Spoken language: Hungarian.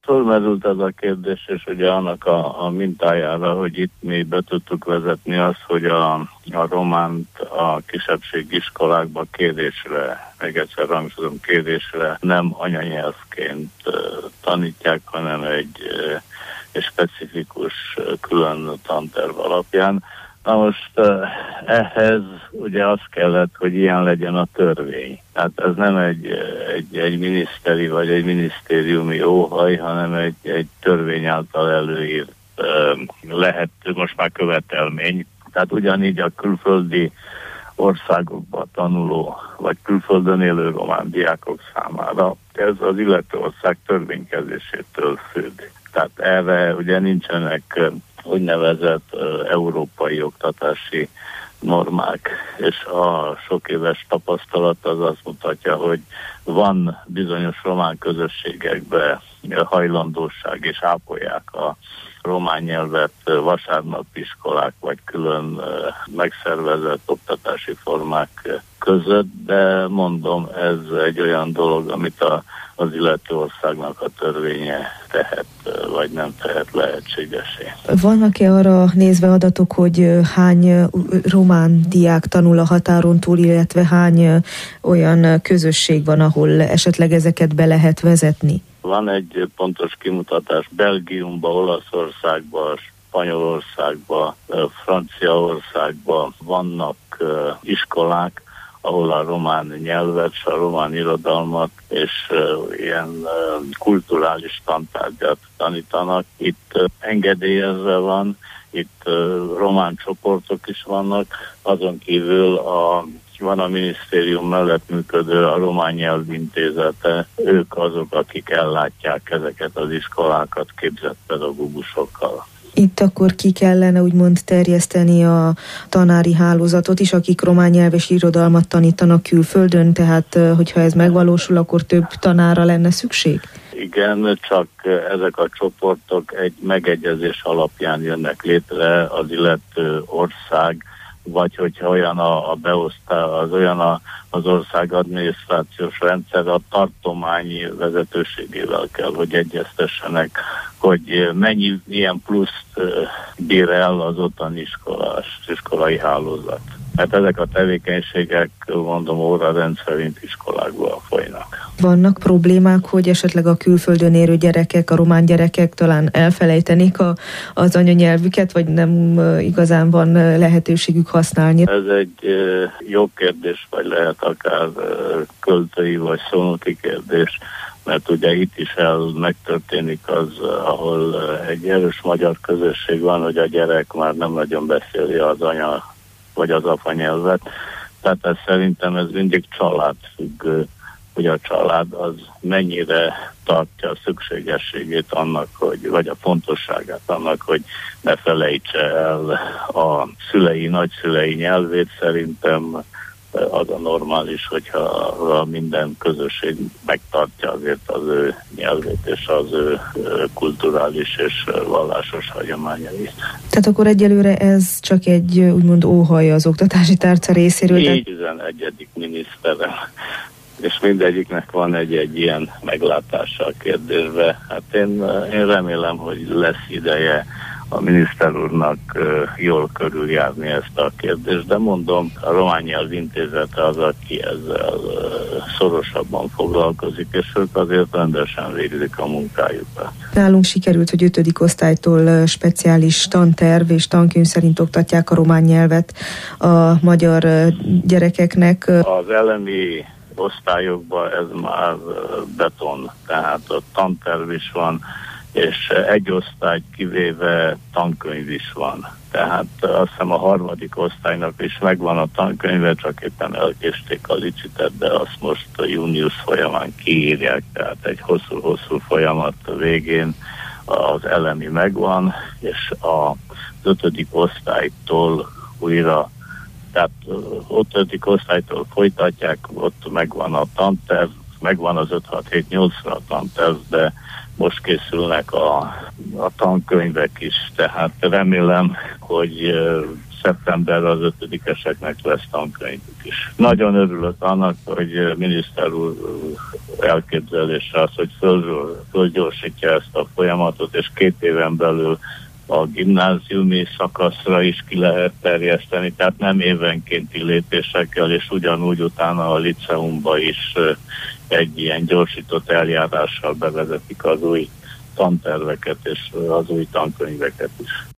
fölmerült ez a kérdés, és ugye annak a mintájára, hogy itt mi be tudtuk vezetni azt, hogy a románt a kisebbségi iskolákba kérésre, még egyszer hangsúlyozom, kérésre nem anyanyelvként tanítják, hanem egy specifikus külön tanterv alapján. Na most ehhez ugye az kellett, hogy ilyen legyen a törvény. Tehát ez nem egy miniszteri vagy egy minisztériumi óhaj, hanem egy törvény által előírt lehet most már követelmény. Tehát ugyanígy a külföldi országokban tanuló vagy külföldön élő román diákok számára ez az illető ország törvénykezésétől függ. Tehát erre ugye nincsenek úgynevezett európai oktatási normák, és a sok éves tapasztalat az azt mutatja, hogy van bizonyos román közösségekben hajlandóság, és ápolják a román nyelvet vasárnapiskolák vagy külön megszervezett oktatási formák között, de mondom, ez egy olyan dolog, amit az illető országnak a törvénye tehet, vagy nem tehet lehetségesé. Vannak-e arra nézve adatok, hogy hány román diák tanul a határon túl, illetve hány olyan közösség van, ahol esetleg ezeket be lehet vezetni? Van egy pontos kimutatás Belgiumban, Olaszországban, Spanyolországban, Franciaországban vannak iskolák, ahol a román nyelvet, a román irodalmat és ilyen kulturális tantárgyat tanítanak. Itt engedélyezve van, itt román csoportok is vannak, azon kívül van a minisztérium mellett működő a Román Nyelvintézete, ők azok, akik ellátják ezeket az iskolákat képzett pedagógusokkal. Itt akkor ki kellene úgymond terjeszteni a tanári hálózatot is, akik román nyelv és irodalmat tanítanak külföldön, tehát hogyha ez megvalósul, akkor több tanára lenne szükség? Igen, csak ezek a csoportok egy megegyezés alapján jönnek létre, az illető ország, vagy hogyha olyan a beosztás, az ország adminisztrációs rendszer, a tartományi vezetőségével kell, hogy egyeztessenek, hogy milyen pluszt bír el az ottani iskolai hálózat. Hát ezek a tevékenységek, mondom, óra rendszerint iskolákban folynak. Vannak problémák, hogy esetleg a külföldön élő gyerekek, a román gyerekek talán elfelejtenék az anyanyelvüket, vagy nem igazán van lehetőségük használni? Ez egy jó kérdés, vagy lehet akár költői vagy szónoki kérdés, mert ugye itt is megtörténik az, ahol egy erős magyar közösség van, hogy a gyerek már nem nagyon beszéli az anya vagy az apanyelvet. Tehát szerintem ez mindig családfüggő, hogy a család az mennyire tartja a szükségességét annak, vagy a fontosságát annak, hogy ne felejtse el a szülei, nagyszülei nyelvét. Szerintem az a normális, hogyha minden közösség megtartja azért az ő nyelvét és az ő kulturális és vallásos hagyományait. Tehát akkor egyelőre ez csak egy úgymond óhaj az oktatási tárca részéről? Így 11. miniszterem, és mindegyiknek van egy ilyen meglátása a kérdésbe. Hát én remélem, hogy lesz ideje a miniszter úrnak jól körüljárni ezt a kérdést, de mondom, a Román Nyelvintézete az, aki ezzel szorosabban foglalkozik, és ők azért rendesen végzik a munkájukat. Nálunk sikerült, hogy 5. osztálytól speciális tanterv és tankönyv szerint oktatják a román nyelvet a magyar gyerekeknek. Az elemi osztályokban ez már beton, tehát a tanterv is van, és egy osztályt kivéve tankönyv is van. Tehát azt hiszem a 3. osztálynak is megvan a tankönyve, csak éppen elkésték a licitet, de azt most a június folyamán kiírják, tehát egy hosszú folyamat végén az elemi megvan, és az 5. osztálytól újra, tehát 5. osztálytól folytatják, ott megvan a tanterv, megvan az 5-6-7-8-ra a tanterv, de most készülnek a tankönyvek is, tehát remélem, hogy szeptemberre az 5-eseknek lesz tankönyvük is. Nagyon örülök annak, hogy miniszter úr elképzelése az, hogy fölgyorsítja ezt a folyamatot, és 2 éven belül a gimnáziumi szakaszra is ki lehet terjeszteni, tehát nem évenkénti lépésekkel, és ugyanúgy utána a liceumba is egy ilyen gyorsított eljárással bevezetik az új tanterveket és az új tankönyveket is.